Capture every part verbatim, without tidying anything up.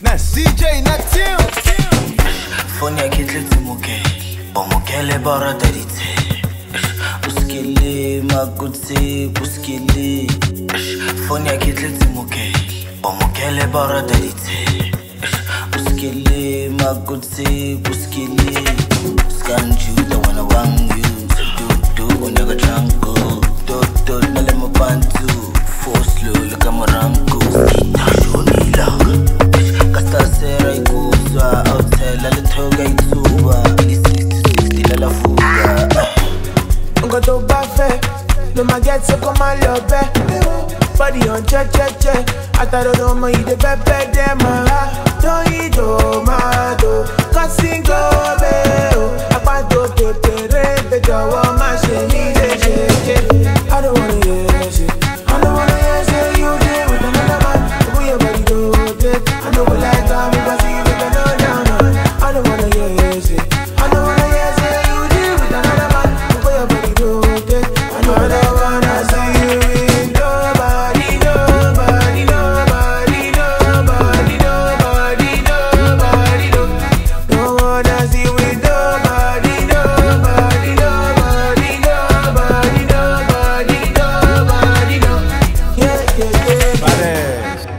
D J Neptune. Phone ya kitletse mokele o mokele bara daditse uskele makutse uskele Phone ya kitletse mokele o mokele bara daditse uskele makutse uskele skanju the one wang you do do on your jungle do do nale mabantu force slow look at marango shonila kasta sera ikuzwa outside la toga ituba sixty sixty la la fuga ngo to ba fe no ma get so come on your bed body on che che che ataro no mo ide pepe dem don't eat tomato casingo be apado pepere be jowo ma se ni de I don't wanna hear shit I don't wanna hear say you there with another man we your body do it I know we like that because you with another man I don't wanna hear shit I don't wanna hear say you there with another man we your body do it I know I don't wanna see you with nobody nobody nobody nobody nobody nobody don't wanna see you with nobody nobody nobody nobody nobody nobody no yeah yeah yeah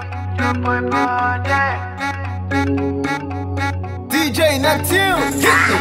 D J Neptune.